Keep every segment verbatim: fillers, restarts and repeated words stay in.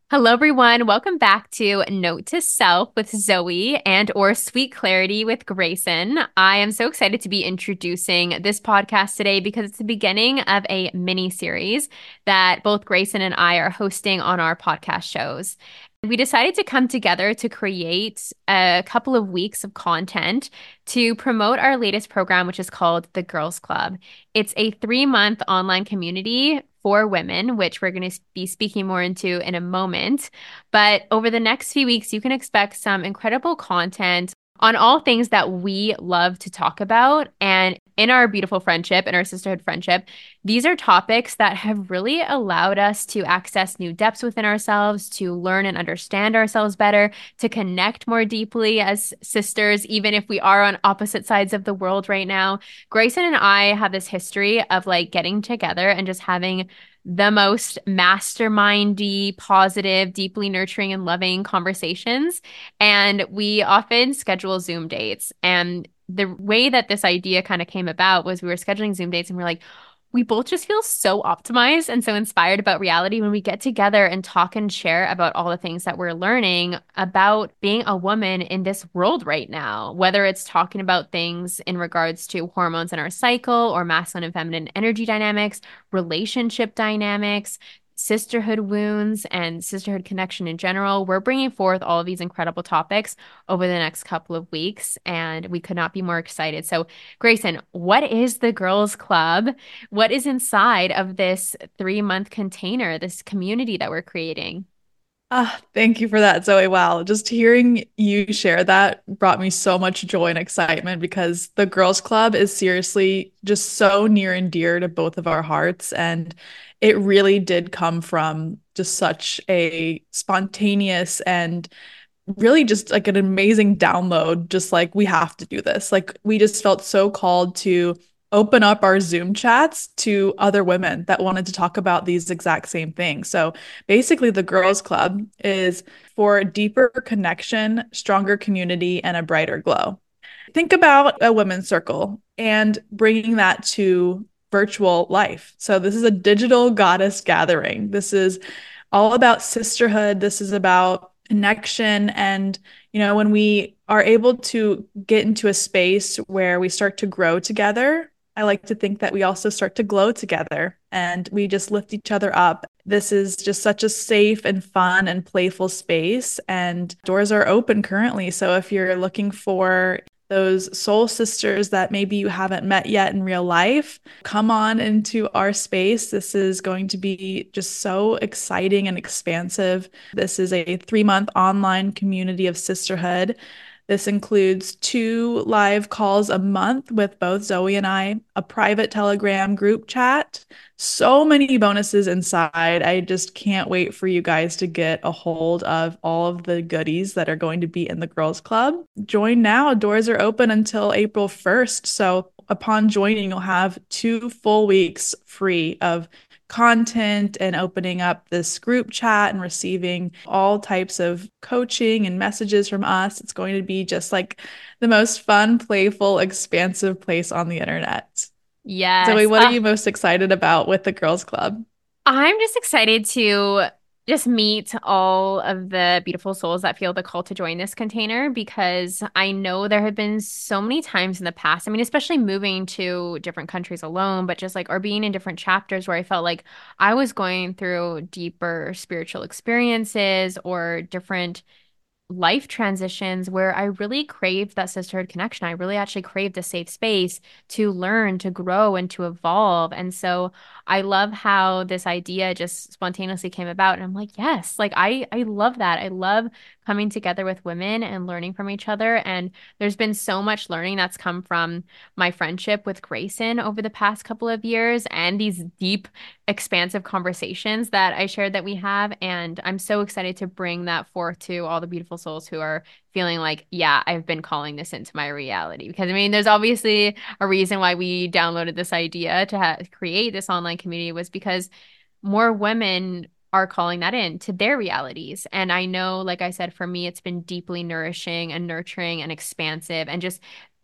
Hello, everyone. Welcome back to Note to Self with Zoe and or Sweet Clarity with Grayson. I am so excited to be introducing this podcast today because it's the beginning of a mini series that both Grayson and I are hosting on our podcast shows. We decided to come together to create a couple of weeks of content to promote our latest program, which is called the Girls Club. It's a three month online community for women, which we're going to be speaking more into in a moment. But over the next few weeks, you can expect some incredible content on all things that we love to talk about. And in our beautiful friendship and our sisterhood friendship, these are topics that have really allowed us to access new depths within ourselves, to learn and understand ourselves better, to connect more deeply as sisters, even if we are on opposite sides of the world right now. Grayson and I have this history of like getting together and just having the most mastermindy, positive, deeply nurturing, and loving conversations. And we often schedule Zoom dates. And the way that this idea kind of came about was we were scheduling Zoom dates and we're like, we both just feel so optimized and so inspired about reality when we get together and talk and share about all the things that we're learning about being a woman in this world right now, whether it's talking about things in regards to hormones in our cycle or masculine and feminine energy dynamics, relationship dynamics, sisterhood wounds, and sisterhood connection in general. We're bringing forth all of these incredible topics over the next couple of weeks, and we could not be more excited. So, Grayson, what is the Girls Club? What is inside of this three month container, this community that we're creating? Ah, thank you for that, Zoe. Wow, just hearing you share that brought me so much joy and excitement because the Girls Club is seriously just so near and dear to both of our hearts. And it really did come from just such a spontaneous and really just like an amazing download. Just like, we have to do this. Like, we just felt so called to open up our Zoom chats to other women that wanted to talk about these exact same things. So basically, the Girls Club is for deeper connection, stronger community, and a brighter glow. Think about a women's circle and bringing that to virtual life. So this is a digital goddess gathering. This is all about sisterhood. This is about connection. And, you know, when we are able to get into a space where we start to grow together, I like to think that we also start to glow together and we just lift each other up. This is just such a safe and fun and playful space, and doors are open currently. So if you're looking for those soul sisters that maybe you haven't met yet in real life, come on into our space. This is going to be just so exciting and expansive. This is a three month online community of sisterhood. This includes two live calls a month with both Zoe and I, a private Telegram group chat, so many bonuses inside. I just can't wait for you guys to get a hold of all of the goodies that are going to be in the Girls Club. Join now. Doors are open until April first. So upon joining, you'll have two full weeks free of content and opening up this group chat and receiving all types of coaching and messages from us. It's going to be just like the most fun, playful, expansive place on the internet. Zoe, Yes. what are Uh, you most excited about with the Girls Club? I'm just excited to just meet all of the beautiful souls that feel the call to join this container because I know there have been so many times in the past. I mean, especially moving to different countries alone, but just like, or being in different chapters where I felt like I was going through deeper spiritual experiences or different life transitions where I really craved that sisterhood connection. I really actually craved a safe space to learn, to grow, and to evolve. And so I love how this idea just spontaneously came about. And I'm like, yes, like I I love that. I love coming together with women and learning from each other. And there's been so much learning that's come from my friendship with Grayson over the past couple of years and these deep, expansive conversations that I shared that we have. And I'm so excited to bring that forth to all the beautiful souls who are feeling like, yeah, I've been calling this into my reality. Because I mean, there's obviously a reason why we downloaded this idea to ha- create this online community was because more women are calling that in to their realities. And I know, like I said, for me, it's been deeply nourishing and nurturing and expansive and just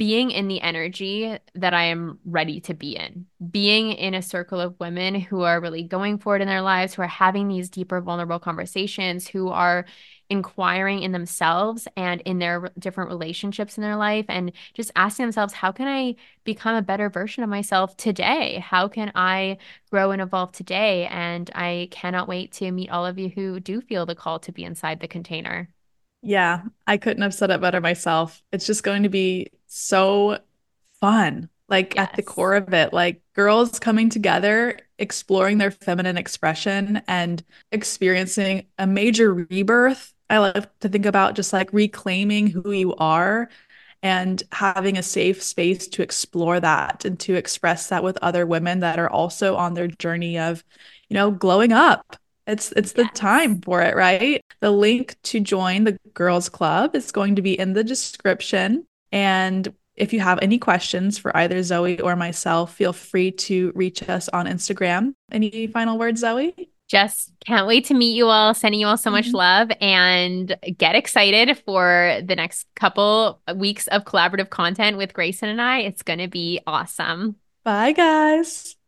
being in the energy that I am ready to be in, being in a circle of women who are really going for it in their lives, who are having these deeper, vulnerable conversations, who are inquiring in themselves and in their different relationships in their life, and just asking themselves, how can I become a better version of myself today? How can I grow and evolve today? And I cannot wait to meet all of you who do feel the call to be inside the container. Yeah, I couldn't have said it better myself. It's just going to be so fun. Like at the Yes. core of it, like girls coming together, exploring their feminine expression and experiencing a major rebirth. I love to think about just like reclaiming who you are and having a safe space to explore that and to express that with other women that are also on their journey of, you know, glowing up. It's it's the Yes. time for it, right? The link to join the girls club is going to be in the description. And if you have any questions for either Zoe or myself, feel free to reach us on Instagram. Any final words, Zoe? Just can't wait to meet you all. Sending you all so much love and get excited for the next couple weeks of collaborative content with Grayson and I. It's going to be awesome. Bye, guys.